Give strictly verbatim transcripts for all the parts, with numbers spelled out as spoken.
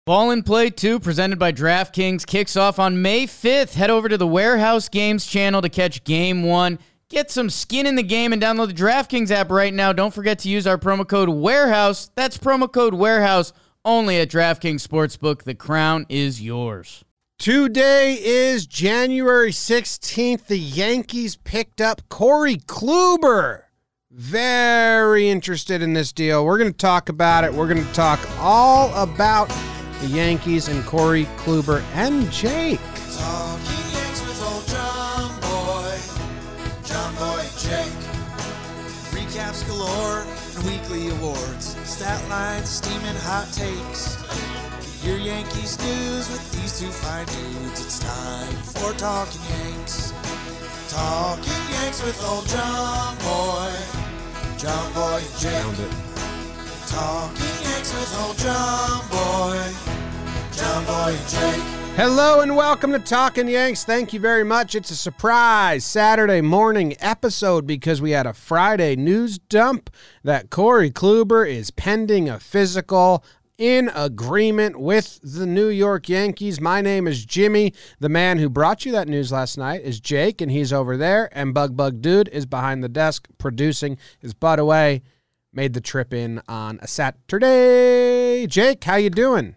Ball and Play two, presented by DraftKings, kicks off on May fifth. Head over to the Warehouse Games channel to catch Game one. Get some skin in the game and download the DraftKings app right now. Don't forget to use our promo code WAREHOUSE. That's promo code WAREHOUSE only at DraftKings Sportsbook. The crown is yours. Today is January sixteenth. The Yankees picked up Corey Kluber. Very interested in this deal. We're going to talk about it. We're going to talk all about the Yankees and Corey Kluber and Jake. Talking Yanks with old John Boy, John Boy Jake. Recaps galore and weekly awards, stat lines, steaming hot takes. Get your Yankees news with these two fine dudes. It's time for Talking Yanks. Talking Yanks with old John Boy, John Boy Jake. Found it. Talking Yanks with old John Boy, John Boy Jake. Hello and welcome to Talking Yanks. Thank you very much. It's a surprise Saturday morning episode because we had a Friday news dump that Corey Kluber is pending a physical in agreement with the New York Yankees. My name is Jimmy. The man who brought you that news last night is Jake, and he's over there. And Bug Bug Dude is behind the desk producing his butt away. Made the trip in on a Saturday. Jake, how you doing?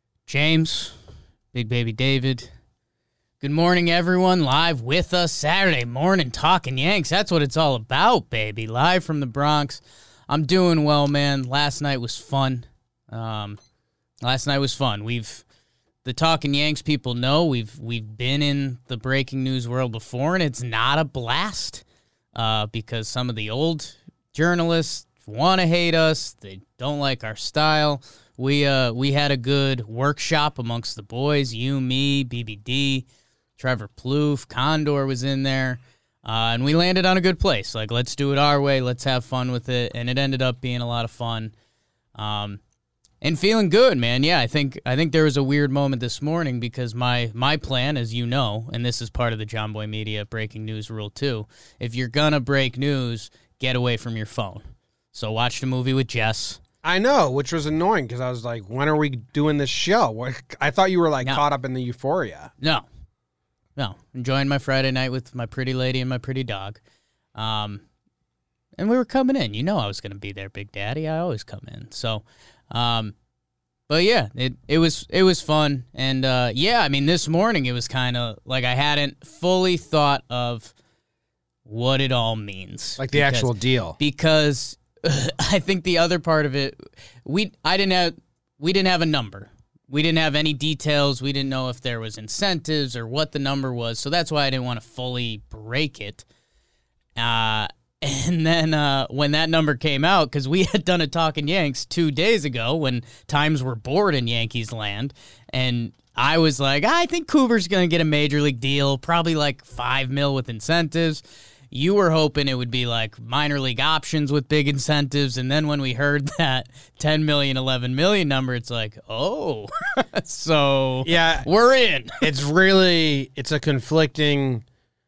James, Big Baby David. Good morning, everyone. Live with us Saturday morning, Talking Yanks. That's what it's all about, baby. Live from the Bronx. I'm doing well, man. Last night was fun. Um, last night was fun. We've the Talking Yanks people know we've we've been in the breaking news world before, and it's not a blast uh, because some of the old journalists want to hate us. They don't like our style. We uh we had a good workshop amongst the boys. You, me, B B D, Trevor Plouffe, Condor was in there, uh, and we landed on a good place. Like, let's do it our way. Let's have fun with it, and it ended up being a lot of fun. Um. And feeling good, man. Yeah, I think I think there was a weird moment this morning because my my plan, as you know, and this is part of the John Boy Media breaking news rule too, if you're going to break news, get away from your phone. So watch the movie with Jess. I know, which was annoying because I was like, when are we doing this show? What, I thought you were like No. caught up in the euphoria. No. No. Enjoying my Friday night with my pretty lady and my pretty dog. Um, and we were coming in. You know I was going to be there, Big Daddy. I always come in. So... Um, but yeah, it, it was, it was fun. And, uh, yeah, I mean, this morning it was kind of like I hadn't fully thought of what it all means. Like the because, actual deal. Because I think the other part of it, we, I didn't have, we didn't have a number. We didn't have any details. We didn't know if there was incentives or what the number was. So that's why I didn't want to fully break it. Uh, And then uh, when that number came out, because we had done a Talking Yanks two days ago when times were bored in Yankees land, and I was like, I think Kluber's going to get a major league deal, probably like five mil with incentives. You were hoping it would be like minor league options with big incentives, and then when we heard that ten million, eleven million number, it's like, oh, so Yeah, we're in. It's really, it's a conflicting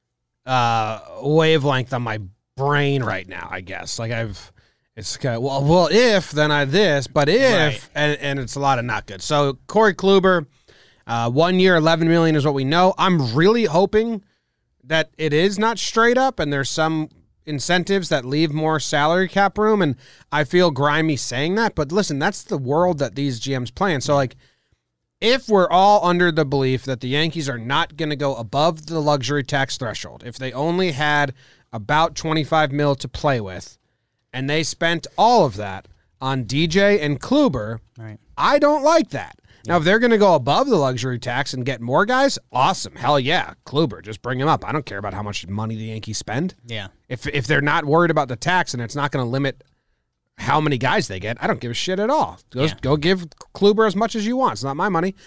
uh, wavelength on my brain right now, I guess. Like I've, it's kind of, well, well, if, then I this, but if, Right. and, and it's a lot of not good. So Corey Kluber, uh, one year, eleven million is what we know. I'm really hoping that it is not straight up and there's some incentives that leave more salary cap room. And I feel grimy saying that, but listen, that's the world that these G Ms play in. So like, if we're all under the belief that the Yankees are not going to go above the luxury tax threshold, if they only had about twenty-five mil to play with, and they spent all of that on D J and Kluber, Right. I don't like that. Now, if they're going to go above the luxury tax and get more guys, awesome. Hell yeah, Kluber, just bring him up. I don't care about how much money the Yankees spend. Yeah. If if they're not worried about the tax and it's not going to limit how many guys they get, I don't give a shit at all. Go, Yeah. go give Kluber as much as you want. It's not my money.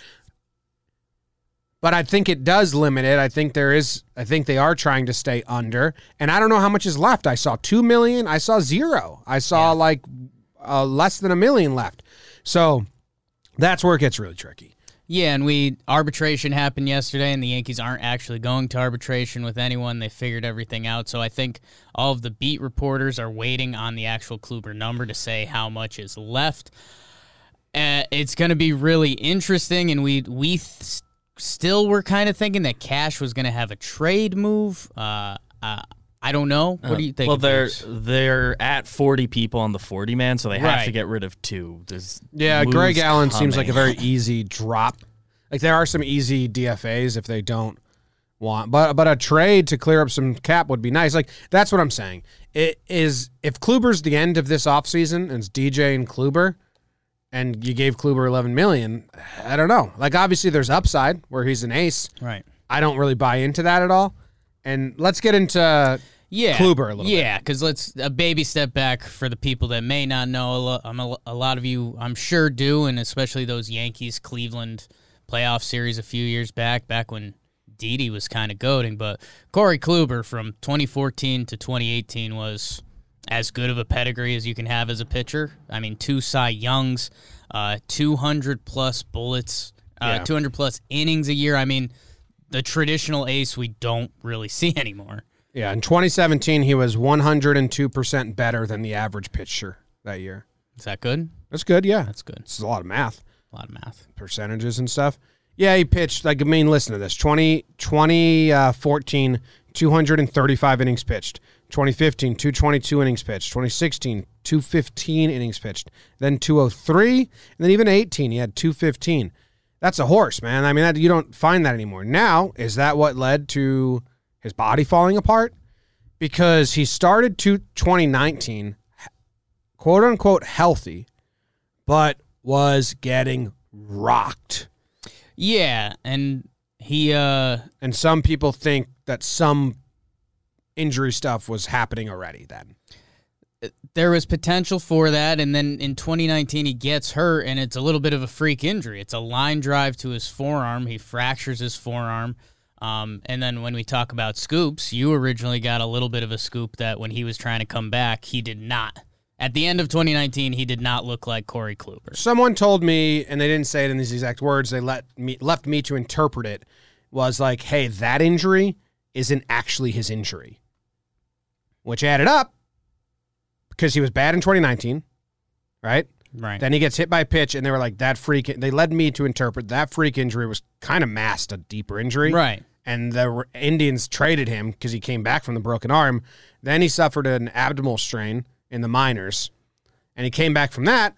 But I think it does limit it. I think there is. I think they are trying to stay under, and I don't know how much is left. I saw two million. I saw zero. I saw Yeah. like uh, less than a million left. So that's where it gets really tricky. Yeah, and we arbitration happened yesterday, and the Yankees aren't actually going to arbitration with anyone. They figured everything out. So I think all of the beat reporters are waiting on the actual Kluber number to say how much is left. Uh, it's going to be really interesting, and we we th- still were kind of thinking that Cash was going to have a trade move. Uh, uh, I don't know. What Uh, do you think? Well, of they're those? they're at forty people on the forty man, so they have Right. to get rid of two. There's Yeah, moves Greg Allen seems like a coming. very easy drop. Like there are some easy D F As if they don't want, but but a trade to clear up some cap would be nice. Like that's what I'm saying. It is if Kluber's the end of this offseason and it's D J and Kluber, and you gave Kluber eleven million. I don't know. Like obviously there's upside where he's an ace. right. I don't really buy into that at all. And let's get into Yeah, Kluber a little bit. Yeah, because let's a baby step back for the people that may not know. A lo- I'm a, a lot of you, I'm sure, do, and especially those Yankees Cleveland playoff series a few years back, back when Didi was kind of goading. But Corey Kluber from twenty fourteen to twenty eighteen was as good of a pedigree as you can have as a pitcher. I mean, two Cy Youngs, uh, two hundred plus bullets, uh, Yeah. two hundred plus innings a year. I mean, the traditional ace we don't really see anymore. Yeah, in twenty seventeen he was one hundred two percent better than the average pitcher that year. Is that good? That's good, yeah. That's good. It's a lot of math. A lot of math. Percentages and stuff. Yeah, he pitched, like, I mean, listen to this. twenty, twenty fourteen, two hundred thirty-five innings pitched. twenty fifteen, two hundred twenty-two innings pitched. twenty sixteen, two hundred fifteen innings pitched. Then two oh three, and then even eighteen, he had two hundred fifteen. That's a horse, man. I mean, that, you don't find that anymore. Now, is that what led to his body falling apart? Because he started to twenty nineteen, quote-unquote healthy, but was getting rocked. Yeah, and he uh And some people think that some injury stuff was happening already then. there was potential for that, and then in twenty nineteen he gets hurt, and it's a little bit of a freak injury. It's a line drive to his forearm. He fractures his forearm. Um, and then when we talk about scoops, you originally got a little bit of a scoop that when he was trying to come back, he did not. At the end of twenty nineteen, he did not look like Corey Kluber. Someone told me, and they didn't say it in these exact words, they let me left me to interpret it, was like, hey, that injury isn't actually his injury. Which added up because he was bad in twenty nineteen, right? Right. Then he gets hit by a pitch, and they were like, that freak, they led me to interpret that freak injury was kind of masked a deeper injury. Right. And the Indians traded him because he came back from the broken arm. Then he suffered an abdominal strain in the minors, and he came back from that,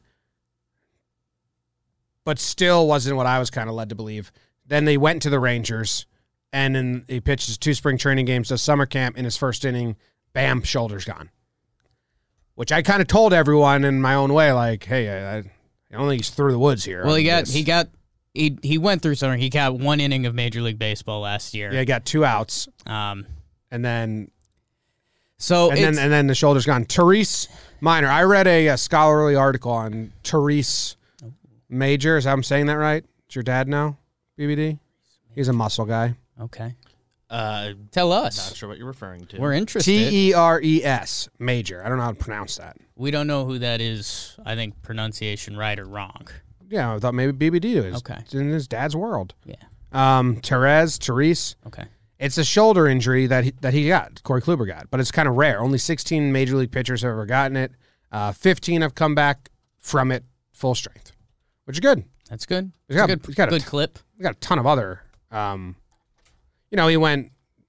but still wasn't what I was kind of led to believe. Then they went to the Rangers, and then he pitched his two spring training games, does summer camp. In his first inning, bam, shoulder's gone. Which I kind of told everyone in my own way, like, hey, I, I don't think he's through the woods here. Well, he got This- he got he he went through something. He got one inning of Major League Baseball last year. yeah, he got two outs, Um. and then So and it's, then and then the shoulder's gone. Therese Minor. I read a, a scholarly article on Therese Major. Is I'm saying that right? Is your dad now? B B D. He's a muscle guy. okay. Uh, Tell not us. sure what you're referring to. We're interested. T E R E S. Major. I don't know how to pronounce that. We don't know who that is. I think pronunciation right or wrong. Yeah, I thought maybe B B D is. Okay. It's in his dad's world. Yeah. Um, Therese, Therese. Okay. It's a shoulder injury that he, that he got, Corey Kluber got, but it's kind of rare. Only sixteen major league pitchers have ever gotten it. Uh, fifteen have come back from it full strength, which is good. That's good. He's It's got- a good, he's got a good t- clip. We got a ton of other, um, you know, he went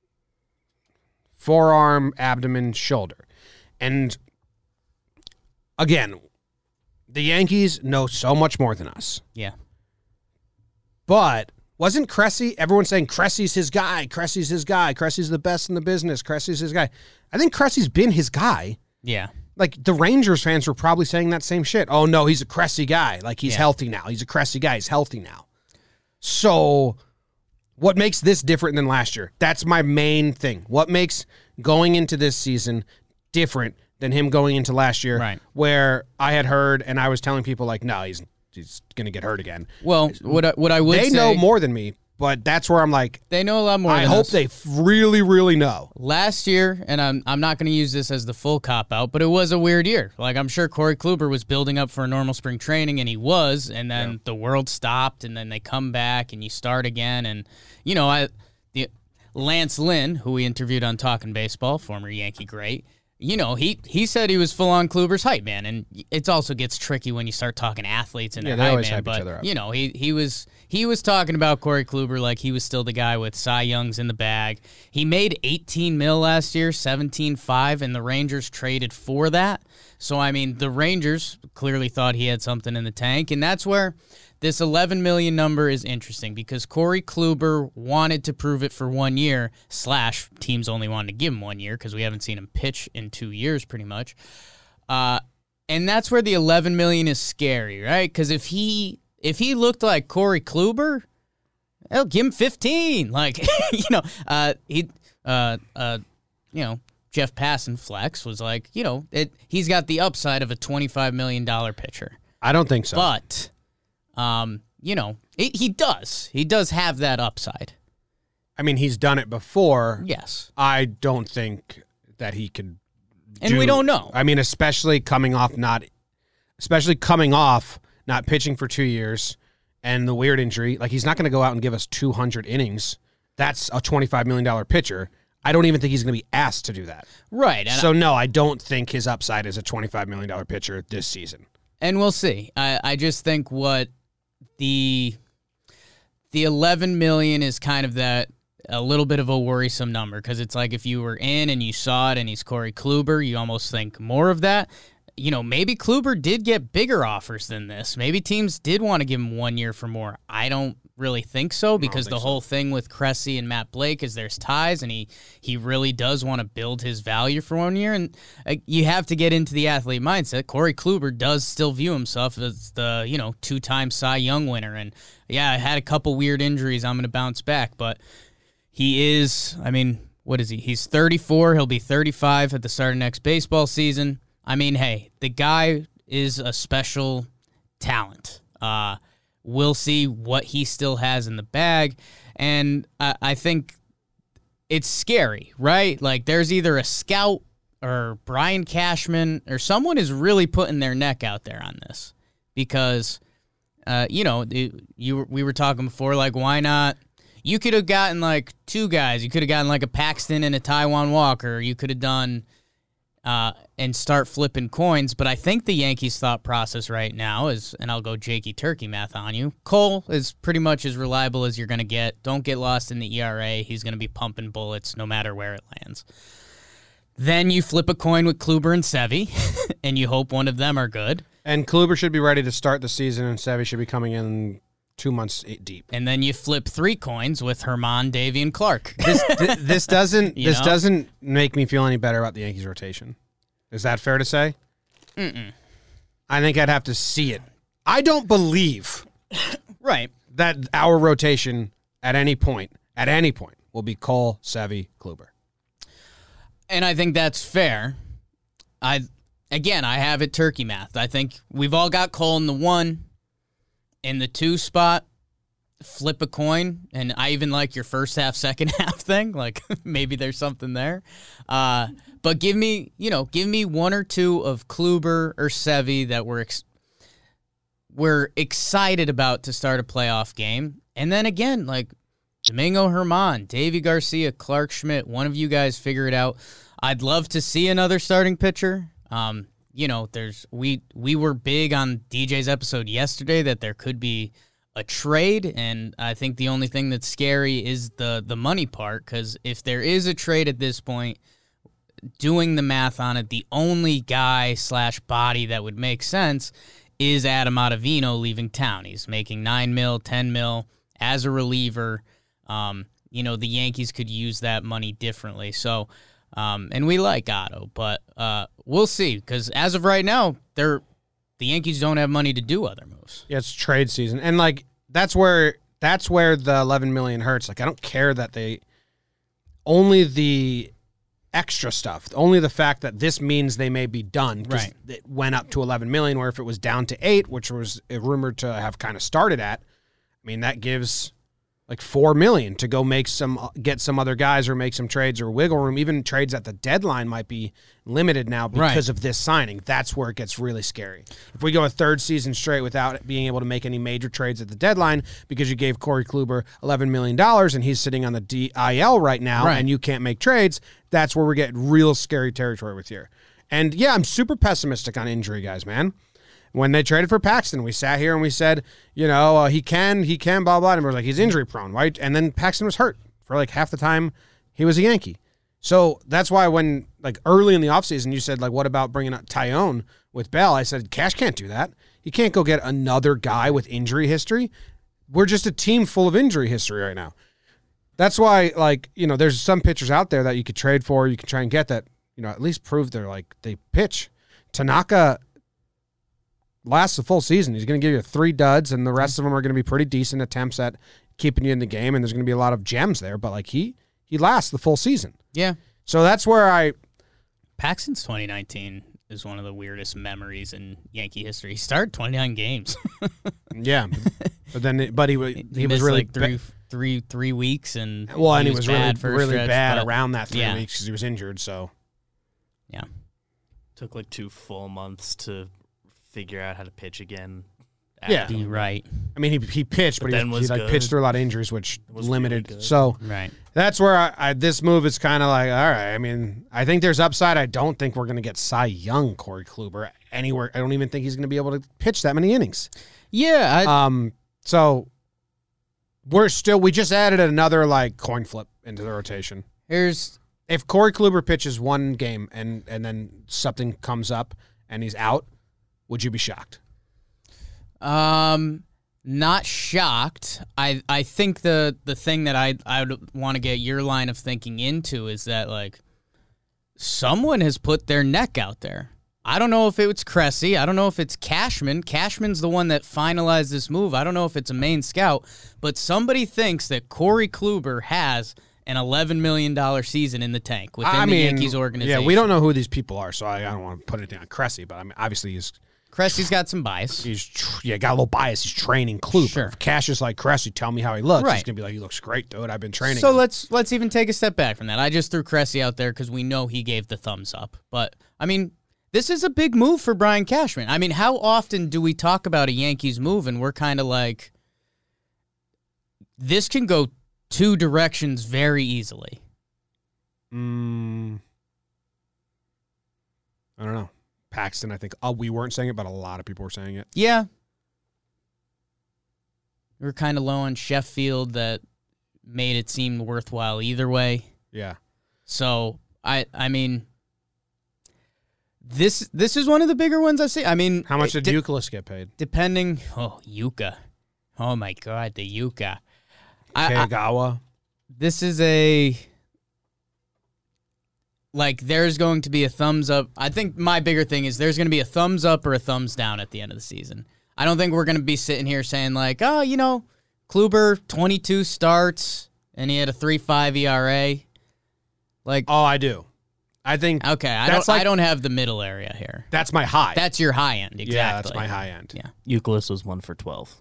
forearm, abdomen, shoulder. And again, the Yankees know so much more than us. Yeah. But wasn't Cressy, everyone saying Cressy's his guy, Cressy's his guy, Cressy's the best in the business, Cressy's his guy. I think Cressy's been his guy. Yeah. Like, the Rangers fans were probably saying that same shit. Oh, no, he's a Cressy guy. Like, he's Yeah. healthy now. He's a Cressy guy. He's healthy now. So, what makes this different than last year? That's my main thing. What makes going into this season different than him going into last year? Right. Where I had heard, and I was telling people, like, no, he's he's going to get hurt again. Well, what I, what I would They say, know more than me, but that's where I'm like, They know a lot more. I than hope us. they really, really know. Last year, and I'm I'm not going to use this as the full cop out, but it was a weird year. Like, I'm sure Corey Kluber was building up for a normal spring training, and he was, and then Yeah. the world stopped, and then they come back, and you start again, and you know, I the Lance Lynn, who we interviewed on Talking Baseball, former Yankee great, you know, he he said he was full on Kluber's hype man, and it also gets tricky when you start talking athletes and Yeah, their they hype always man. hype each But other up. you know, he he was he was talking about Corey Kluber like he was still the guy with Cy Young's in the bag. He made eighteen mil last year, seventeen five, and the Rangers traded for that. So I mean, the Rangers clearly thought he had something in the tank, and that's where this eleven million number is interesting because Corey Kluber wanted to prove it for one year, slash teams only wanted to give him one year because we haven't seen him pitch in two years pretty much. Uh, and that's where the eleven million is scary, right? Because if he if he looked like Corey Kluber, they'll give him fifteen. Like, you know, uh, he, uh, uh, you know, Jeff Passan Flex was like, you know, it, he's got the upside of a twenty-five million dollars pitcher. I don't think so. But, um, you know, it, he does. He does have that upside. I mean, he's done it before. Yes. I don't think that he could. And do- we don't know. I mean, especially coming off not, especially coming off not pitching for two years and the weird injury. Like, he's not going to go out and give us two hundred innings. That's a twenty-five million dollars pitcher. I don't even think he's going to be asked to do that. Right. And So, no, I don't think his upside is a twenty-five million dollars pitcher this season. And we'll see. I, I just think what the the eleven million is kind of that a little bit of a worrisome number because it's like if you were in and you saw it and he's Corey Kluber, you almost think more of that. You know, maybe Kluber did get bigger offers than this. Maybe teams did want to give him one year for more. I don't really think so because think the so. whole thing with Cressy and Matt Blake is there's ties and he he really does want to build his value for one year. And uh, you have to get into the athlete mindset. Corey Kluber does still view himself as the, you know, two-time Cy Young winner. And yeah, I had a couple weird injuries. I'm going to bounce back. But he is, I mean, what is he? He's thirty-four. He'll be thirty-five at the start of next baseball season. I mean, hey, the guy is a special talent. Uh, we'll see what he still has in the bag. And I, I think it's scary, right? Like, there's either a scout or Brian Cashman or someone is really putting their neck out there on this. Because, uh, you know, it, you we were talking before, like, why not? You could have gotten, like, two guys. You could have gotten, like, a Paxton and a Taijuan Walker. You could have done... Uh, and start flipping coins. But I think the Yankees' thought process right now is, and I'll go Jakey Turkey math on you, Cole is pretty much as reliable as you're going to get. Don't get lost in the E R A. He's going to be pumping bullets no matter where it lands. Then you flip a coin with Kluber and Sevy, and you hope one of them are good. And Kluber should be ready to start the season, and Sevy should be coming in two months deep. And then you flip three coins with Herman, Davey, and Clark. This th- this doesn't You this know? doesn't make me feel any better about the Yankees rotation. Is that fair to say? Mm-mm. I think I'd have to see it. I don't believe Right. that our rotation at any point, at any point, will be Cole, Sevy, Kluber. And I think that's fair. I again, I have it turkey math. I think we've all got Cole in the one, in the two spot. Flip a coin, and I even like your first half, second half thing. Like maybe there's something there. Uh, but give me, you know, give me one or two of Kluber or Sevy that we're ex- we're excited about to start a playoff game, and then again, like Domingo Herman, Davey Garcia, Clark Schmidt. One of you guys figure it out. I'd love to see another starting pitcher. Um, you know, there's we we were big on D J's episode yesterday that there could be a trade, and I think the only thing that's scary is the the money part, because if there is a trade at this point, doing the math on it, the only guy slash body that would make sense is Adam Ottavino leaving town. He's making nine mil, ten mil as a reliever. Um, you know, the Yankees could use that money differently. So, um, and we like Otto, but uh, we'll see, because as of right now, they're the Yankees don't have money to do other moves. Yeah, it's trade season, and like that's where that's where the eleven million hurts. Like I don't care that they only the extra stuff, only the fact that this means they may be done. 'Cause Right. it went up to eleven million, where if it was down to eight, which was rumored to have kind of started at, I mean that gives like four million dollars to go make some, get some other guys or make some trades or wiggle room. Even trades at the deadline might be limited now because Right. of this signing. That's where it gets really scary. If we go a third season straight without being able to make any major trades at the deadline because you gave Corey Kluber eleven million dollars and he's sitting on the D I L right now Right. and you can't make trades, that's where we're getting real scary territory with here. And yeah, I'm super pessimistic on injury guys, man. When they traded for Paxton, we sat here and we said, you know, uh, he can, he can, blah, blah. And we're like, he's injury prone, right? And then Paxton was hurt for like half the time he was a Yankee. So that's why when, like, early in the offseason, you said, like, what about bringing up Tyone with Bell? I said, Cash can't do that. He can't go get another guy with injury history. We're just a team full of injury history right now. That's why, like, you know, there's some pitchers out there that you could trade for, you can try and get that, you know, at least prove they're, like, they pitch. Tanaka lasts a full season. He's going to give you three duds, and the rest of them are going to be pretty decent attempts at keeping you in the game, and there's going to be a lot of gems there, but, like, he he lasts the full season. Yeah. So that's where I... Paxton's twenty nineteen is one of the weirdest memories in Yankee history. He started twenty-nine games. yeah. But then, but he, he, he was missed really... like three, ba- three, three weeks, and well, and he he was, was really, bad for a really stretch, bad but- around that three yeah. weeks because he was injured, so... Yeah. Took like two full months to figure out how to pitch again. Yeah. Be right. I mean, he he pitched, but, But he, then was, was he like good. pitched through a lot of injuries, which Was limited. really good. So Right. that's where I, I this move is kind of like, all right. I mean, I think there's upside. I don't think we're going to get Cy Young Corey Kluber anywhere. I don't even think he's going to be able to pitch that many innings. Yeah. I, Um. So we're still. We just added another like coin flip into the rotation. here's If Corey Kluber pitches one game and and then something comes up and he's out, would you be shocked? Um, not shocked. I I think the the thing that I I would want to get your line of thinking into is that like someone has put their neck out there. I don't know if it was Cressy. I don't know if it's Cashman. Cashman's the one that finalized this move. I don't know if it's a main scout, but somebody thinks that Corey Kluber has an eleven million dollars season in the tank within I the mean, Yankees organization. Yeah, we don't know who these people are, so I, I don't want to put it on Cressy, but I mean, obviously he's Cressy's got some bias. he's tr- yeah got a little bias. He's training Kluber. Sure. If Cash is like Cressy, tell me how he looks. Right. He's gonna be like, he looks great, dude. I've been training. So him. let's let's even take a step back from that. I just threw Cressy out there because we know he gave the thumbs up. But I mean, this is a big move for Brian Cashman. I mean, how often do we talk about a Yankees move and we're kind of like, this can go two directions very easily. Mm, I don't know. Paxton, I think. Oh, we weren't saying it, but a lot of people were saying it. Yeah. We're kind of low on Sheffield that made it seem worthwhile either way. Yeah. So I I mean, this this is one of the bigger ones I see. I mean, How much it did de- Euclid get paid? depending? Oh, Yuka. Oh my God, the Yuka. I, I, Kagawa. this is a like. There's going to be a thumbs up. I think my bigger thing is there's going to be a thumbs up or a thumbs down at the end of the season. I don't think we're going to be sitting here saying like, oh, you know, Kluber twenty-two starts and he had a three point five E R A. Like, Oh, I do. I think okay, I that's don't. like- I don't have the middle area here. that's my high. That's your high end, exactly. Yeah, that's my high end. Yeah. Euclid was one for twelve.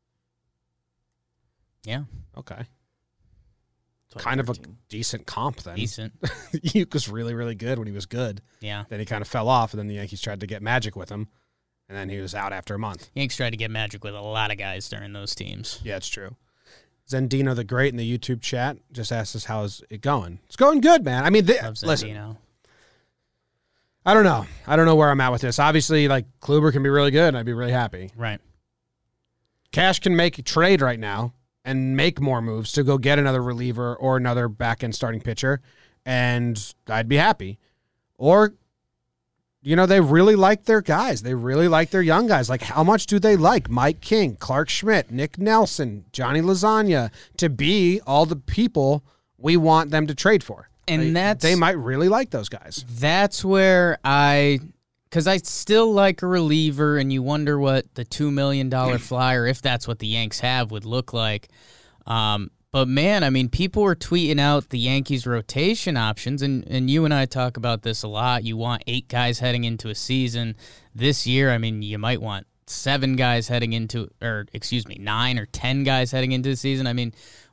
Yeah, Okay. Kind of a decent comp then. decent. He was really, really good when he was good. Yeah, Then he kind of fell off, and then the Yankees tried to get magic with him, and then he was out after a month. Yanks tried to get magic with a lot of guys during those teams. Yeah, it's true. Zendino the Great in the YouTube chat just asked us, how's it going? It's going good, man. I mean, th- Love listen, Zendino. I don't know. I don't know where I'm at with this. Obviously, like, Kluber can be really good, and I'd be really happy. Right. Cash can make a trade right now and make more moves to go get another reliever or another back-end starting pitcher, and I'd be happy. Or, you know, they really like their guys. They really like their young guys. Like, how much do they like Mike King, Clark Schmidt, Nick Nelson, Johnny Lasagna to be all the people we want them to trade for? And They- that's they might really like those guys. That's where I, because I still like a reliever, and you wonder what the two million dollar flyer, if that's what the Yanks have, would look like. Um, but man, I mean, people were tweeting out the Yankees rotation options, and and you and I talk about this a lot. You want eight guys heading into a season. This year, I mean, you might want seven guys heading into, or excuse me, nine or ten guys heading into the season. I mean,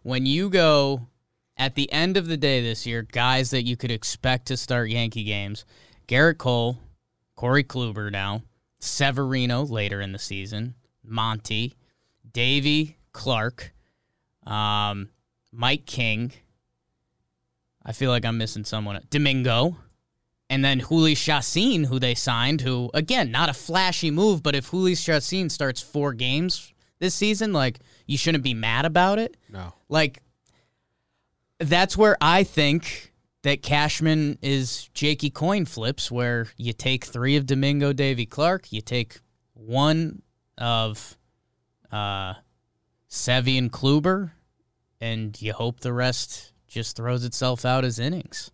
when you go at the end of the day this year, guys that you could expect to start Yankee games, Garrett Cole, Corey Kluber now, Severino later in the season, Monty, Davey, Clark, um, Mike King. I feel like I'm missing someone. Domingo. And then Jhoulys Chacín, who they signed, who, again, not a flashy move, but if Jhoulys Chacín starts four games this season, like, you shouldn't be mad about it. No. Like, that's where I think that Cashman is Jakey coin flips, where you take three of Domingo, Davey, Clark, you take one of uh, Sevy and Kluber, and you hope the rest just throws itself out as innings.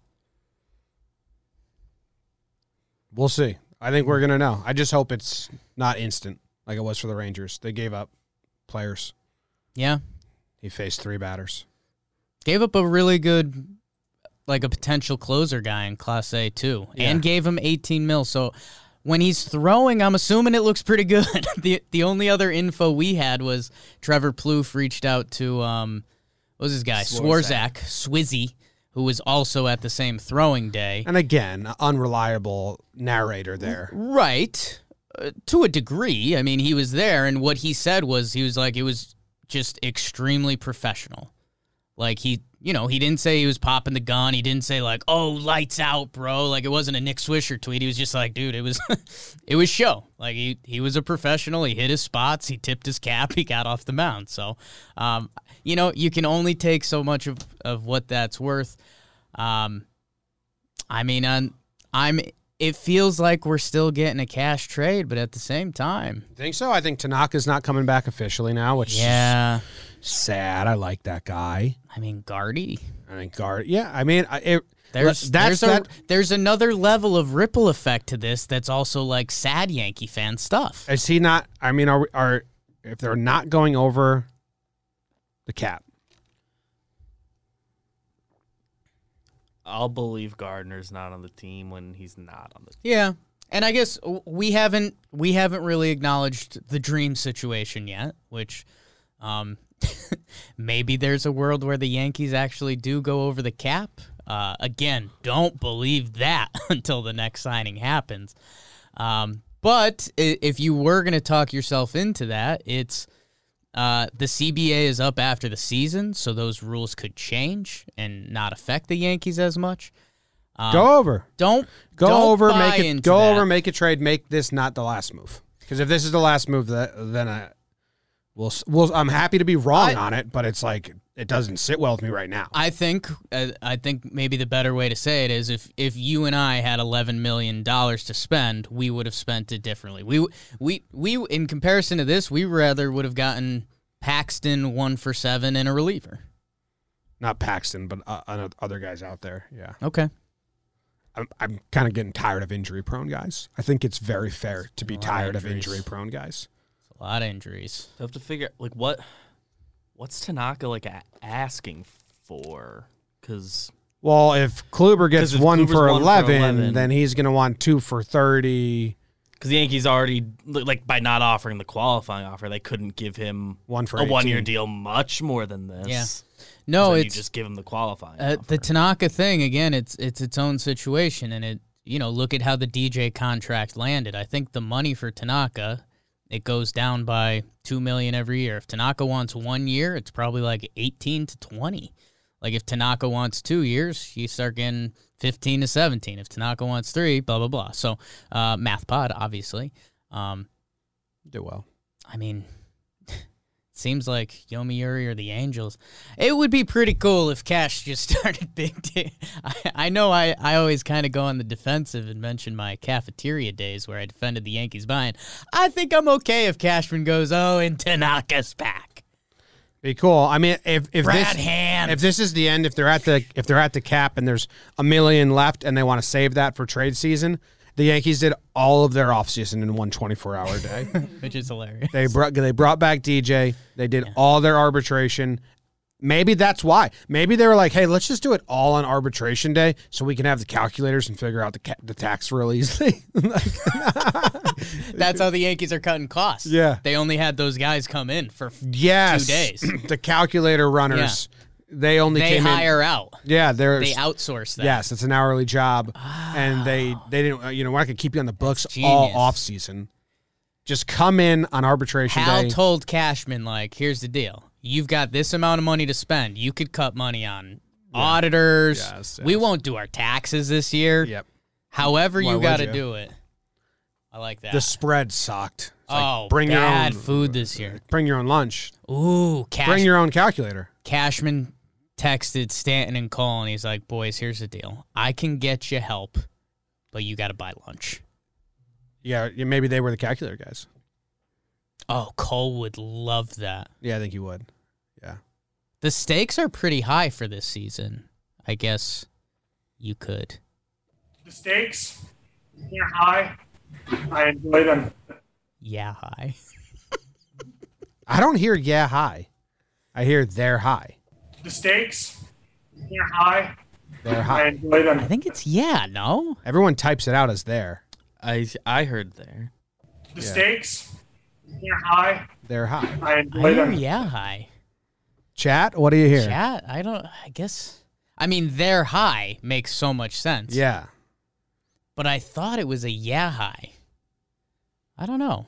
We'll see. I think we're going to know. I just hope it's not instant like it was for the Rangers. They gave up players. Yeah. He faced three batters. Gave up a really good, like a potential closer guy in Class A, too. Yeah. And gave him eighteen mil. So when he's throwing, I'm assuming it looks pretty good. the The only other info we had was Trevor Plouffe reached out to, um, what was his guy? Swarzak. Swarzak, Swizzy, who was also at the same throwing day. And again, unreliable narrator there. Right. Uh, to a degree. I mean, he was there, and what he said was, he was like, it was just extremely professional. Like, he, you know, he didn't say he was popping the gun. He didn't say, like, oh, lights out, bro. Like, it wasn't a Nick Swisher tweet. He was just like, dude, it was it was show. Like, he, he was a professional. He hit his spots. He tipped his cap. He got off the mound. So, um, you know, you can only take so much of, of what that's worth. Um, I mean, I'm, I'm, it feels like we're still getting a cash trade, but at the same time. Think so? I think Tanaka's not coming back officially now, which Yeah. is sad. I like that guy. I mean, Gardy. I think Guard. Yeah, I mean, I- it, There's that's there's, a, that. there's another level of ripple effect to this that's also like sad Yankee fan stuff. Is he not? I mean, are we- are if they're not going over the cap? I'll believe Gardner's not on the team when he's not on the team. Yeah. And I guess we haven't we haven't really acknowledged the dream situation yet, which um, maybe there's a world where the Yankees actually do go over the cap. Uh, again, don't believe that until the next signing happens. Um, but if you were going to talk yourself into that, it's uh, the C B A is up after the season, so those rules could change and not affect the Yankees as much. Um, Go over. Don't Go don't over. buy Make it. into Go that. over. Make a trade. Make this not the last move. Because if this is the last move, that then I, we'll, we'll. I'm happy to be wrong I- on it, but it's like it doesn't sit well with me right now. I think uh, I think maybe the better way to say it is if, if you and I had eleven million dollars to spend, we would have spent it differently. We we we in comparison to this, we rather would have gotten Paxton one for seven and a reliever. Not Paxton, but uh, other guys out there. Yeah. Okay. I'm, I'm kind of getting tired of injury-prone guys. I think it's very fair to be A lot of tired of injuries. injury-prone guys. A lot of injuries. I have to figure like what what's Tanaka like a- asking for? Because Well, if Kluber gets 'Cause if one Kluber's for, one for eleven, eleven, then he's going to want two for thirty, the Yankees already like by not offering the qualifying offer, they couldn't give him one for a one-year eighteen. deal much more than this. Yeah. 'Cause No, then it's you just give him the qualifying. Uh, offer. the Tanaka thing again. It's it's its own situation, and it you know look at how the D J contract landed. I think the money for Tanaka it goes down by two million every year. If Tanaka wants one year, it's probably like eighteen to twenty. Like if Tanaka wants two years, you start getting fifteen to seventeen. If Tanaka wants three, blah blah blah. So uh, math pod obviously. Um, Do well. I mean. Seems like Yomiuri or the Angels. It would be pretty cool if Cash just started big day. I, I know I, I always kind of go on the defensive and mention my cafeteria days where I defended the Yankees buying. I think I'm okay if Cashman goes, oh, and Tanaka's back. Be cool. I mean, if if Brad this Hand. if this is the end, if they're at the if they're at the cap and there's a million left and they want to save that for trade season, the Yankees did all of their offseason in one twenty-four hour day. Which is hilarious. They brought they brought back D J. They did all their arbitration. Maybe that's why. Maybe they were like, hey, let's just do it all on arbitration day so we can have the calculators and figure out the, ca- the tax real easily. That's how the Yankees are cutting costs. Yeah. They only had those guys come in for f- yes. two days. The calculator runners, they only They came hire in. out. Yeah, they're They outsource that. Yes, it's an hourly job, and they they didn't. uh, You know, we're not gonna keep you on the books That's all genius. off season. Just come in on arbitration Hal day. told Cashman, like, here's the deal. You've got this amount of money to spend. You could cut money on auditors. Yes, We yes. won't do our taxes this year. Yep. However Why you would got to you? do it. I like that. The spread sucked. It's like, oh, bring bad your own food this year. Bring your own lunch. Ooh, Cash- Bring your own calculator. Cashman texted Stanton and Cole, and he's like, boys, here's the deal. I can get you help, but you got to buy lunch. Yeah, yeah, maybe they were the calculator guys. Oh, Cole would love that. Yeah, I think you would. Yeah. The stakes are pretty high for this season. I guess you could. The stakes, they're high. I enjoy them. Yeah, high. I don't hear yeah high. I hear they're high. The stakes, they're high. They're I high. enjoy them. I think it's yeah, no? Everyone types it out as there. I I heard there. The Yeah. stakes, they're high. They're high. I I enjoy hear them. yeah, high. Chat, what do you hear? Chat, I don't, I guess. I mean, they're high makes so much sense. Yeah. But I thought it was a yeah high. I don't know.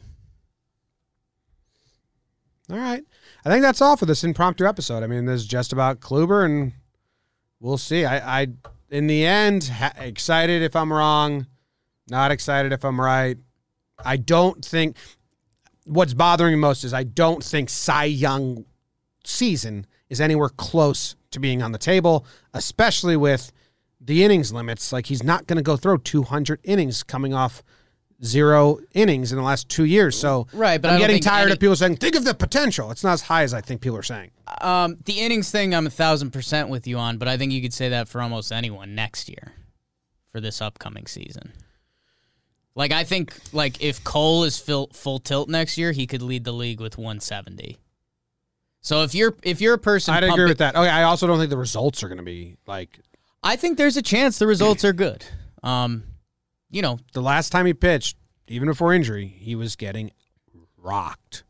All right. I think that's all for this impromptu episode. I mean, this is just about Kluber, and we'll see. I, I in the end, ha- excited if I'm wrong, not excited if I'm right. I don't think what's bothering me most is I don't think Cy Young season is anywhere close to being on the table, especially with the innings limits. Like, he's not going to go throw two hundred innings coming off zero innings in the last two years. So Right, but I'm I don't getting think tired any- of people saying, think of the potential. It's not as high as I think people are saying. Um, the innings thing, I'm a thousand percent with you on, but I think you could say that for almost anyone next year, for this upcoming season. Like, I think, like, if Cole is full, full tilt next year, he could lead the league with one seventy. So if you're if you're a person, I'd agree pumping- with that. Okay, I also don't think the results are going to be like I think there's a chance the results are good. Um, you know, the last time he pitched, even before injury, he was getting rocked.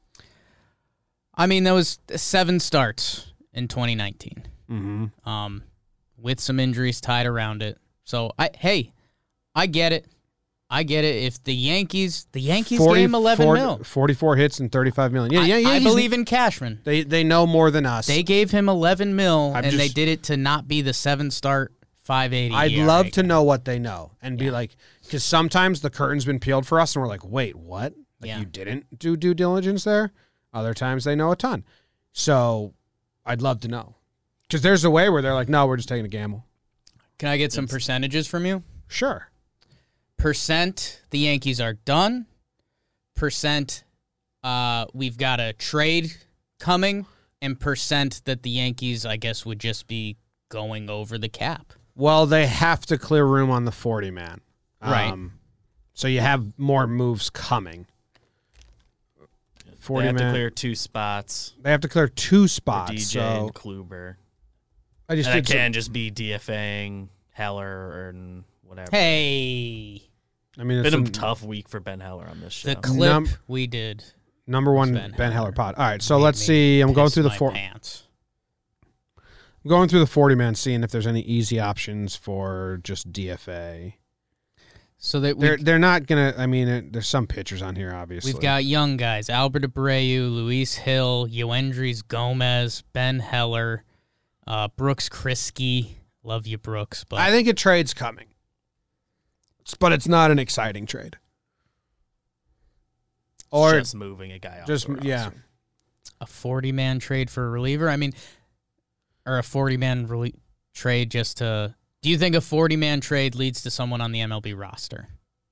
I mean, there was seven starts in twenty nineteen, Mm-hmm. um, with some injuries tied around it. So I, hey, I get it. I get it. If the Yankees, the Yankees gave him eleven mil. forty-four hits and thirty-five million. Yeah, I, yeah, yeah. I he's- believe in Cashman. they they know more than us. They gave him eleven mil, I'm and they just- did it to not be the seven start five eighty. I'd E R A love to guy. know what they know and be like, because sometimes the curtain's been peeled for us and we're like, wait, what? Like, Yeah. you didn't do due diligence there? Other times they know a ton. So I'd love to know. Because there's a way where they're like, no, we're just taking a gamble. Can I get some percentages from you? Sure. Percent the Yankees are done. Percent uh, we've got a trade coming, and percent that the Yankees, I guess, would just be going over the cap. Well, they have to clear room on the forty man. Right. So you have more moves coming. They forty have man. to clear two spots. They have to clear two For spots. D J So and Kluber. I just And I did some- can't just be DFAing Heller and whatever. Hey, I mean, it's Been a some tough week for Ben Heller on this show. the clip Num- we did. number one Ben Ben, Heller. Heller pod. All right, so made let's me see. I'm going piss through the my four. pants. Going through the forty man, seeing if there's any easy options for just D F A. So that we They're they're not gonna. I mean, it, there's some pitchers on here, obviously. We've got young guys: Albert Abreu, Luis Hill, Yoendrys Gomez, Ben Heller, uh, Brooks Kriske. Love you, Brooks. But I think a trade's coming, It's- but it's not an exciting trade. Or just moving a guy off just the yeah, roster. a forty-man trade for a reliever. I mean, or a forty-man rele- trade just to. Do you think a forty-man trade leads to someone on the M L B roster?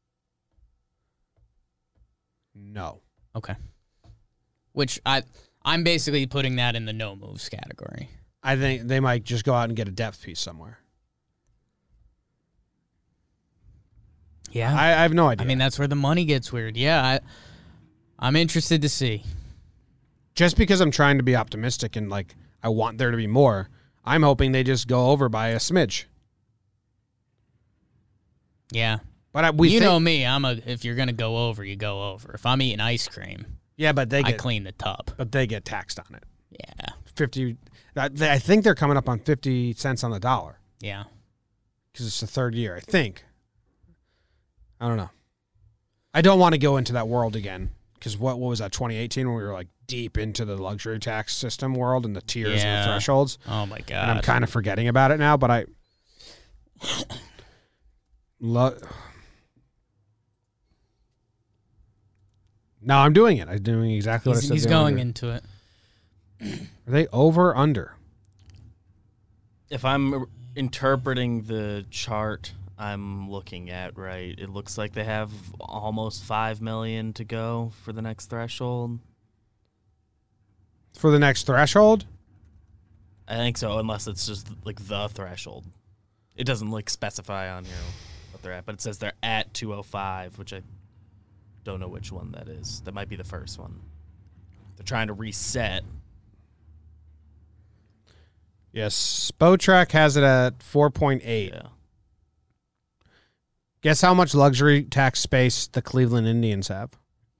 no. Okay. Which I, I'm basically putting that in the no moves category. I think they might just go out and get a depth piece somewhere. Yeah. I, I have no idea. I mean, that's where the money gets weird. Yeah, I, I'm interested to see. just because I'm trying to be optimistic and like I want there to be more. I'm hoping they just go over by a smidge. Yeah. But I, we you think, know me. I'm a. If you're gonna go over, you go over. If I'm eating ice cream, yeah, but they I get clean the tub. but they get taxed on it. Yeah. fifty I I think they're coming up on fifty cents on the dollar Yeah. because it's the third year, I think. I don't know. I don't want to go into that world again because what, what was that, twenty eighteen, when we were like deep into the luxury tax system world and the tiers Yeah. and the thresholds? Oh, my God. And I'm kind of forgetting about it now, but I... Lo- no, I'm doing it. I'm doing exactly what I He's, said. he's they were going doing. into it. Are they over or under? If I'm interpreting the chart I'm looking at right, it looks like they have almost five million to go for the next threshold. For the next threshold? I think so, unless it's just like the threshold. It doesn't like specify on here what they're at, but it says they're at two oh five, which I don't know which one that is. That might be the first one. They're trying to reset. Yes, Spotrac has it at four point eight. Yeah. Guess how much luxury tax space the Cleveland Indians have?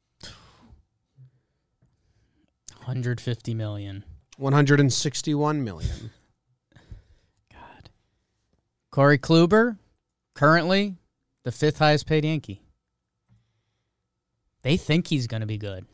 one hundred fifty million. one hundred sixty-one million. God. Corey Kluber, currently the fifth highest paid Yankee. They think he's going to be good.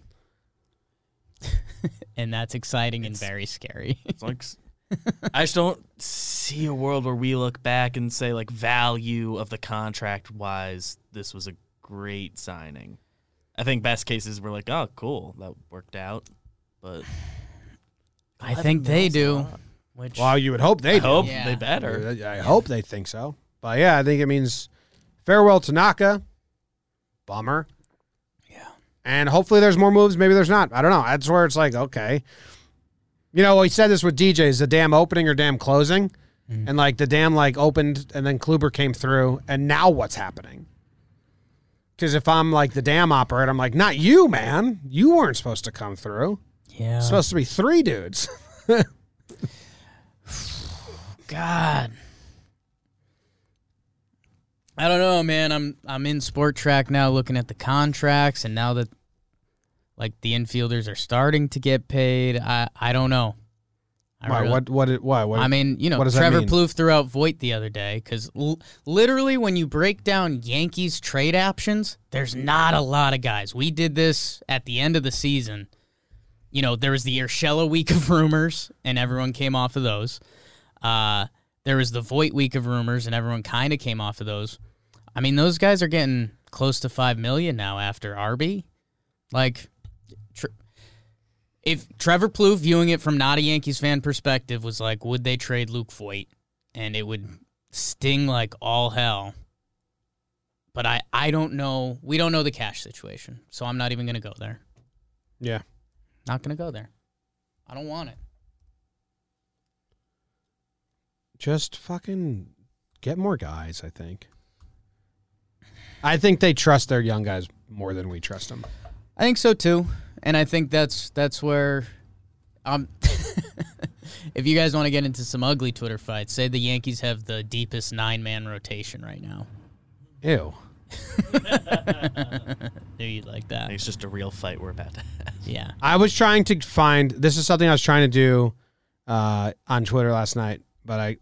And that's exciting It's- and very scary. It's like I just don't see a world where we look back and say like value of the contract wise, this was a great signing. I think best cases we're like, oh, cool, that worked out. But I think they eleven mil's a do. lot. Which Well, you would hope they I do. hope Yeah. they better. I hope they think so. But yeah, I think it means farewell Tanaka. Bummer. Yeah. And hopefully there's more moves. Maybe there's not. I don't know. That's where it's like, okay. You know, we said this with D J, is the damn opening or damn closing? Mm. And like the damn like opened and then Kluber came through. And now what's happening? Because if I'm like the damn operator, I'm like, not you, man. You weren't supposed to come through. Yeah. It's supposed to be three dudes. God. I don't know, man. I'm I'm in Sport Track now looking at the contracts, and now that like the infielders are starting to get paid, I, I don't know. I Why? really- What? What? it- Why? What? I mean, you know, what does that Trevor mean? Plouffe threw out Voit the other day because l- literally when you break down Yankees trade options, there's not a lot of guys. We did this at the end of the season. You know, there was the Urshela week of rumors, and everyone came off of those. Uh, there was the Voit week of rumors, and everyone kind of came off of those. I mean, those guys are getting close to five million now after Arby. Like, tr- if Trevor Plouffe, viewing it from not a Yankees fan perspective, was like, would they trade Luke Voit? And it would sting like all hell. But I, I don't know. We don't know the cash situation, so I'm not even going to go there. Yeah. Not going to go there. I don't want it. Just fucking get more guys, I think. I think they trust their young guys more than we trust them. I think so too, and I think that's that's where, um, if you guys want to get into some ugly Twitter fights, say the Yankees have the deepest nine-man rotation right now. Ew. Knew you'd like that. It's just a real fight we're about to have. Yeah. I was trying to find, this is something I was trying to do uh, on Twitter last night, but I,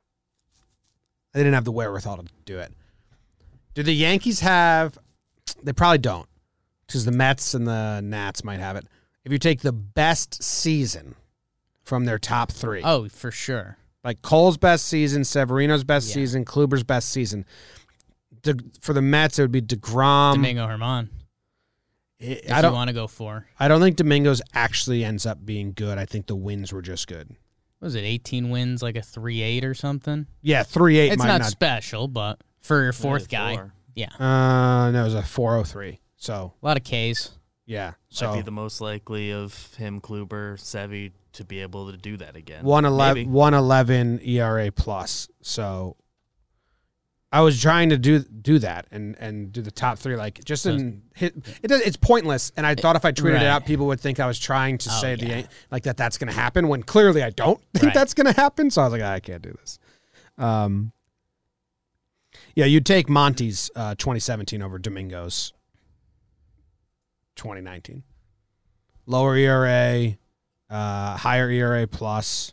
I didn't have the wherewithal to do it. Do the Yankees have, they probably don't, because the Mets and the Nats might have it. If you take the best season from their top three, Oh, for sure. like Cole's best season, Severino's best Yeah. season, Kluber's best season. De, for the Mets, it would be DeGrom. Domingo Herman. I- If I you don't. want to go for, I don't think Domingo's actually ends up being good. I think the wins were just good. what was it, eighteen wins, like a three eight or something? Yeah, three eight It's might not, not. special, but for your fourth Maybe guy, four. yeah. uh, no, it was a four oh three. So A lot of Ks. yeah, Might so be the most likely of him, Kluber, Sevy to be able to do that again. one Maybe. eleven one eleven E R A plus. So I was trying to do do that and, and do the top three, like just in hit. It does, it's pointless, and I thought if I tweeted Right. it out, people would think I was trying to Oh, say yeah. the like that that's going to happen when clearly I don't think Right. that's going to happen. So I was like, ah, I can't do this. Um, yeah, you'd take Monty's uh, twenty seventeen over Domingo's twenty nineteen. Lower E R A, uh, higher E R A plus.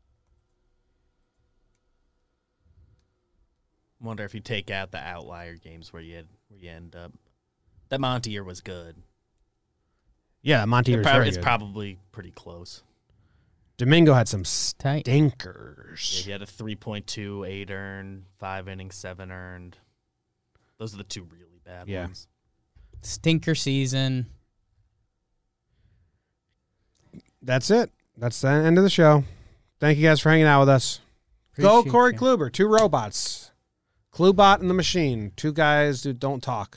Wonder if you take out the outlier games where you had, where you end up. That Monty year was good. Yeah, Monty It was prob- very it's good. probably pretty close. Domingo had some Tight. stinkers. Yeah, he had a three point two, eight earned, five innings, seven earned. Those are the two really bad Yeah. ones. Stinker season. That's it. That's the end of the show. Thank you guys for hanging out with us. Go Appreciate Corey you. Kluber, two robots. Klubot and the machine, two guys who don't talk.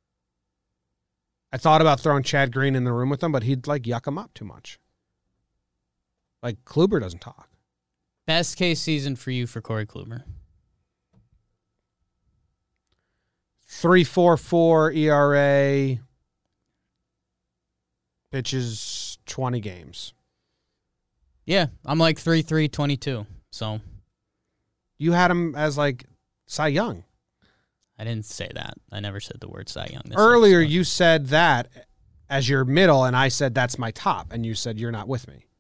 I thought about throwing Chad Green in the room with them, but he'd like yuck him up too much. Like Kluber doesn't talk. Best case season for you for Corey Kluber. three point four four E R A. Pitches twenty games. Yeah, I'm like three three twenty-two. So You had him as like Cy Young. I didn't say that. I never said the word Cy Young. This Earlier, episode. you said that as your middle, and I said that's my top, and you said you're not with me.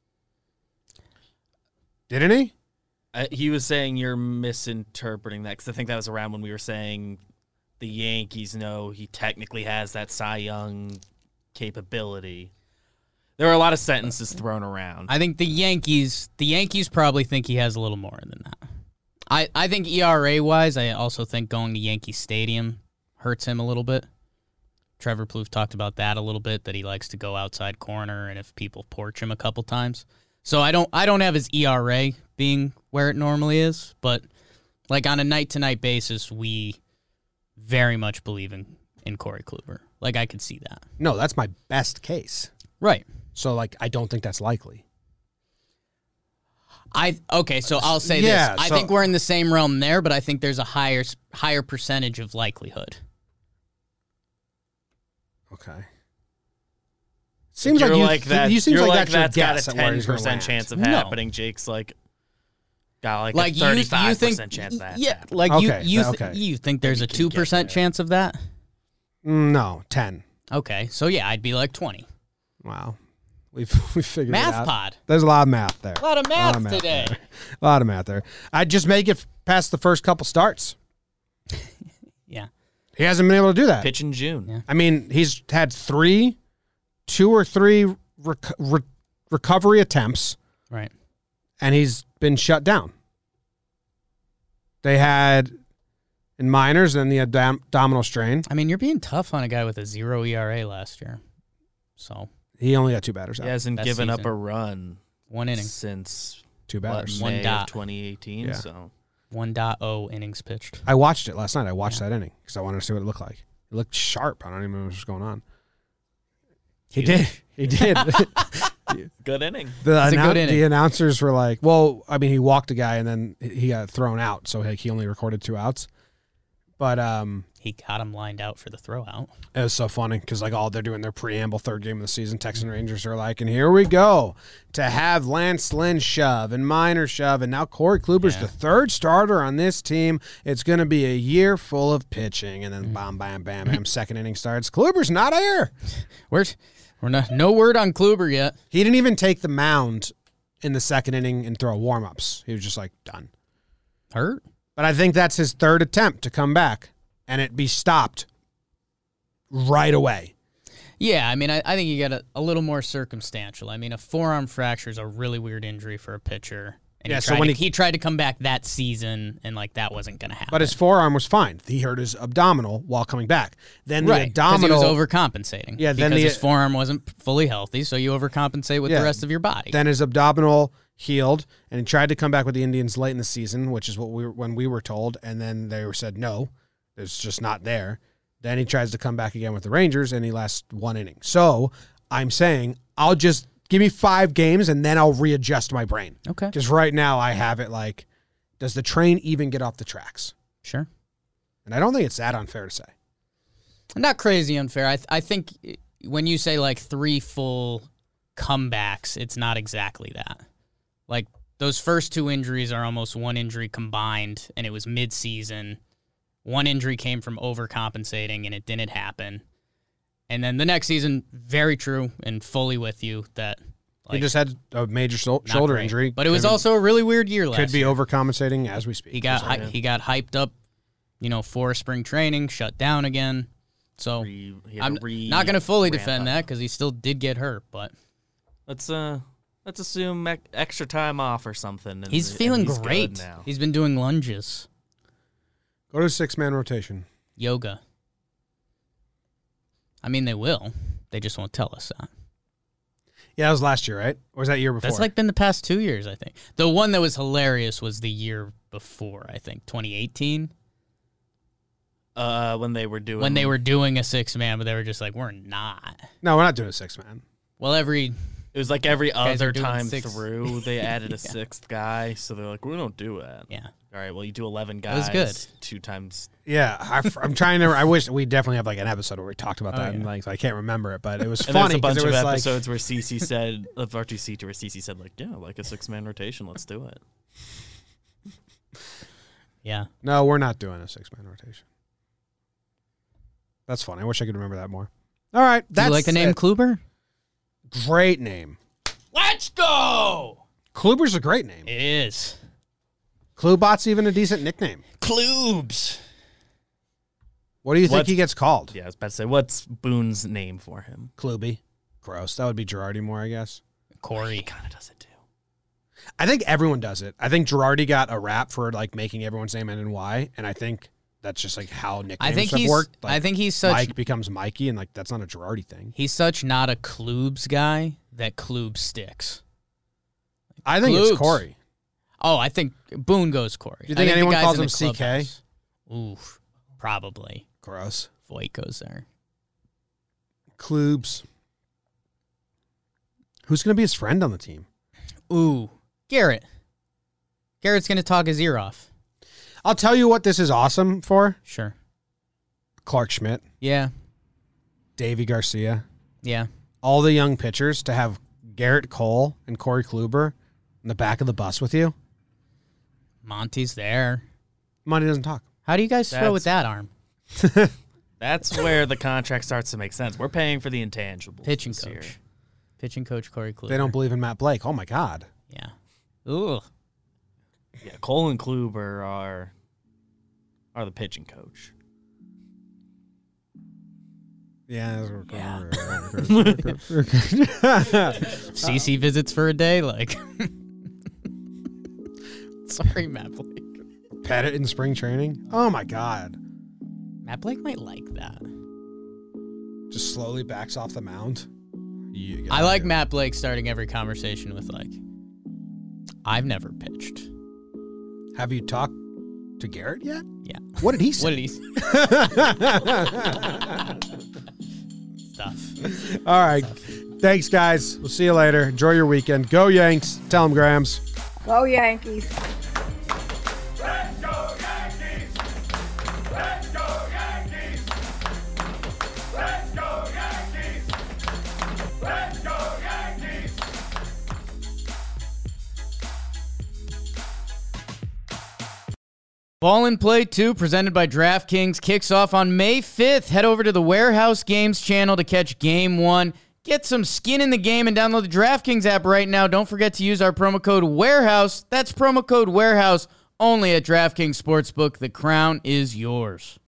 Didn't he? Uh, he was saying you're misinterpreting that because I think that was around when we were saying the Yankees know he technically has that Cy Young capability. There were a lot of sentences thrown around. I think the Yankees, the Yankees probably think he has a little more than that. I, I think E R A wise, I also think going to Yankee Stadium hurts him a little bit. Trevor Plouffe talked about that a little bit, that he likes to go outside corner and if people porch him a couple times. So I don't I don't have his E R A being where it normally is, but like on a night to night basis, we very much believe in, in Corey Kluber. Like I could see that. No, that's my best case. Right. So, like, I don't think that's likely. I okay, so I'll say Yeah, this. I so- think we're in the same realm there, but I think there's a higher higher percentage of likelihood. Okay. Seems you're like you, like that. You seems you're like, like that's your that's got guess a at where ten he's gonna percent land. chance of No. happening. Jake's like got like, Like a you, thirty-five you think, percent chance of that. yeah, happening. like Okay, you, you, th- th- okay. you think there's a Maybe you two can get percent there. chance of that? Mm, No, ten. Okay, so yeah, I'd be like twenty. Wow. We've we figured it Math out. pod, There's a lot of math there. a lot of math, today. there. A lot of math there. I'd just make it past the first couple starts. Yeah, He hasn't been able to do that. Pitch in June. Yeah. I mean, he's had three, two or three rec- re- recovery attempts, right. and he's been shut down. They had in minors and the abdom- abdominal strain. I mean, you're being tough on a guy with a zero E R A last year. So He only got two batters out. He hasn't Best given up season. a run one inning, since Two what, batters. One May dot. of twenty eighteen. Yeah. So one dot oh innings pitched. I watched it last night. I watched that inning because I wanted to see what it looked like. It looked sharp. I don't even know what was going on. He did. He did. good inning. The, It's a annou- good inning. the announcers were like, well, I mean, he walked a guy and then he got thrown out, so like, he only recorded two outs. But um, He got him lined out for the throw out. it was so funny because like all they're doing their preamble third game of the season. Texan Rangers are like, and here we go to have Lance Lynn shove and Minor shove, and now Corey Kluber's Yeah. the third starter on this team. It's going to be a year full of pitching, and then bam, bam, bam, bam. Second inning starts. Kluber's not here. We're we're not no word on Kluber yet. He didn't even take the mound in the second inning and throw warm ups. He was just like done. Hurt. But I think that's his third attempt to come back and it be stopped right away. Yeah, I mean, I, I think you got a, a little more circumstantial. I mean, a forearm fracture is a really weird injury for a pitcher. And Yeah, he so tried when to, he- he tried to come back that season, and like that wasn't going to happen. But his forearm was fine. He hurt his abdominal while coming back. Then the right, 'cause abdominal he was overcompensating. Yeah, then because the- his forearm wasn't fully healthy, so you overcompensate with Yeah. the rest of your body. Then his abdominal healed, and he tried to come back with the Indians late in the season, which is what we were, when we were told, and then they were said no, it's just not there. Then he tries to come back again with the Rangers, and he lasts one inning. So I'm saying I'll just give me five games, and then I'll readjust my brain. Okay, Because right now I have it like, does the train even get off the tracks? sure. And I don't think it's that unfair to say. Not crazy unfair. I th- I think when you say like three full comebacks, it's not exactly that. Like those first two injuries are almost one injury combined, and it was mid-season. One injury came from overcompensating, and it didn't happen. And then the next season, very true and fully with you that like, he just had a major shou- not shoulder great. injury. But it was Could- also a really weird year last Could be year. overcompensating as we speak. He got hy- he got hyped up, you know, for spring training, shut down again. So Re, he had I'm to re- not going to fully ramp defend up. that because he still did get hurt, but Let's uh, let's assume ec- extra time off or something. And, he's and feeling he's great. good now. He's been doing lunges, Go to six-man rotation. yoga. I mean, they will. They just won't tell us that. Yeah, that was last year, right? Or was that year before? That's like been the past two years, I think. The one that was hilarious was the year before, I think, twenty eighteen, Uh, when they were doing when they were doing a six-man, but they were just like, we're not. No, we're not doing a six-man. Well, every It was like every guys are other doing time six. through, they added a Yeah. sixth guy. So they're like, we don't do it. yeah. All right, well, you do eleven That was guys. good. Two times. Yeah, I, am trying to. I wish we definitely have like an episode where we talked about Oh, that. yeah. And like, I can't remember it, but it was And funny there's a bunch because it of was like, episodes where Cece said, of R two C two, where Cece said, like, yeah, like a six-man rotation. Let's do it. Yeah. no, we're not doing a six-man rotation. That's funny. I wish I could remember that more. All right, Do that's you like the name it. Kluber? Great name. Let's go! Kluber's a great name. It is. Klubot's even a decent nickname. Klubes. What do you think What's- he gets called? Yeah, I was about to say, what's Boone's name for him? Kluby. Gross. That would be Girardi more, I guess. Corey. He kind of does it too. I think everyone does it. I think Girardi got a rap for like making everyone's name end in Y, and I think that's just like how nicknames I think have he's. worked. Like, I think he's such. Mike becomes Mikey, and like that's not a Girardi thing. He's such not a Klubes guy that Klubes sticks. I think Klubes. it's Corey. Oh, I think Boone goes Corey. Do you I think the anyone guys calls in him the C K? clubhouse- Oof, probably. Gross. Voight goes there. Klubes. Who's going to be his friend on the team? Ooh, Garrett. Garrett's gonna talk his ear off. I'll tell you what this is awesome for. Sure. Clark Schmidt, Yeah. Davey Garcia, Yeah. all the young pitchers to have Garrett Cole and Corey Kluber in the back of the bus with you. Monty's there. Money doesn't talk. How do you guys throw with that arm? That's where the contract starts to make sense. We're paying for the intangibles. Pitching this coach. year. Pitching coach Corey Kluber. They don't believe in Matt Blake. Oh, my God. Yeah. Ooh. Yeah, Cole and Kluber are are the pitching coach. Yeah. Yeah. C C visits for a day, like. Sorry, Matt Blake. Pet it in spring training. Oh, my God. Matt Blake might like that. Just slowly backs off the mound. You get I out like here. Matt Blake starting every conversation with like, "I've never pitched." Have you talked to Garrett yet? Yeah. What did he say? What did he say? Stuff. All right. Thanks, guys. We'll see you later. Enjoy your weekend. Go Yanks. Tell them Grams. Go Yankees. Let's go Yankees! Let's go Yankees! Let's go Yankees! Let's go Yankees! Ball and Play two, presented by DraftKings, kicks off on May fifth. Head over to the Warehouse Games channel to catch Game one. Get some skin in the game and download the DraftKings app right now. Don't forget to use our promo code WAREHOUSE. That's promo code WAREHOUSE only at DraftKings Sportsbook. The crown is yours.